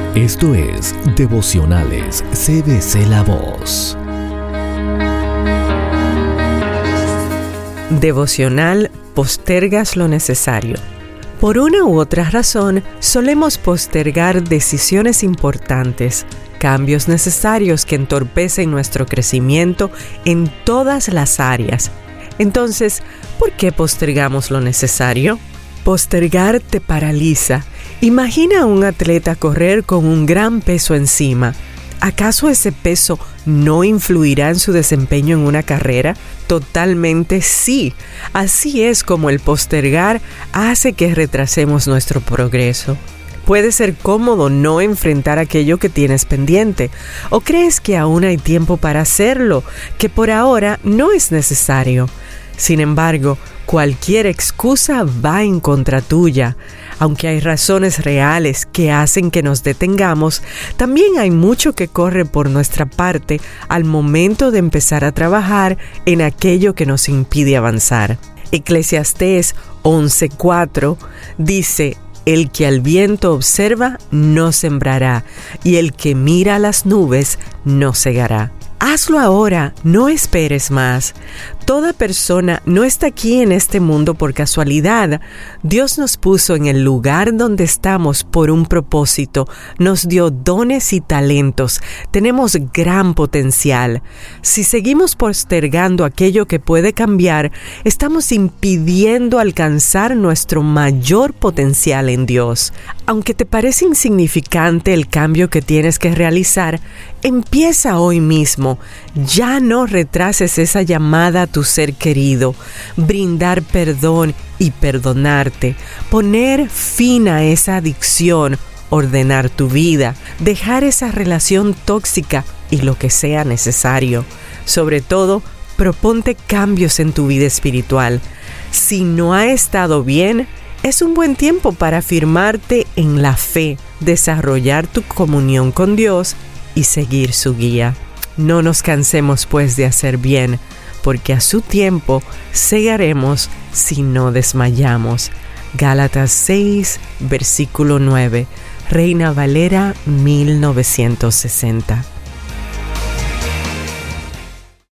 Esto es Devocionales CBC La Voz. Devocional Postergas lo necesario. Por una u otra razón, solemos postergar decisiones importantes, cambios necesarios que entorpecen nuestro crecimiento en todas las áreas. Entonces, ¿por qué postergamos lo necesario? Postergar te paraliza. Imagina a un atleta correr con un gran peso encima. ¿Acaso ese peso no influirá en su desempeño en una carrera? Totalmente sí. Así es como el postergar hace que retrasemos nuestro progreso. Puede ser cómodo no enfrentar aquello que tienes pendiente, o crees que aún hay tiempo para hacerlo, que por ahora no es necesario. Sin embargo, cualquier excusa va en contra tuya. Aunque hay razones reales que hacen que nos detengamos, también hay mucho que corre por nuestra parte al momento de empezar a trabajar en aquello que nos impide avanzar. Eclesiastés 11:4 dice: el que al viento observa no sembrará, y el que mira a las nubes no segará. Hazlo ahora, no esperes más. Toda persona no está aquí en este mundo por casualidad. Dios nos puso en el lugar donde estamos por un propósito. Nos dio dones y talentos. Tenemos gran potencial. Si seguimos postergando aquello que puede cambiar, estamos impidiendo alcanzar nuestro mayor potencial en Dios. Aunque te parece insignificante el cambio que tienes que realizar, empieza hoy mismo. Ya no retrases esa llamada a tu ser querido. Brindar perdón y perdonarte. Poner fin a esa adicción. Ordenar tu vida. Dejar esa relación tóxica y lo que sea necesario. Sobre todo, proponte cambios en tu vida espiritual. Si no ha estado bien, es un buen tiempo para afirmarte en la fe, desarrollar tu comunión con Dios y seguir su guía. No nos cansemos pues de hacer bien, porque a su tiempo segaremos si no desmayamos. Gálatas 6, versículo 9, Reina Valera 1960.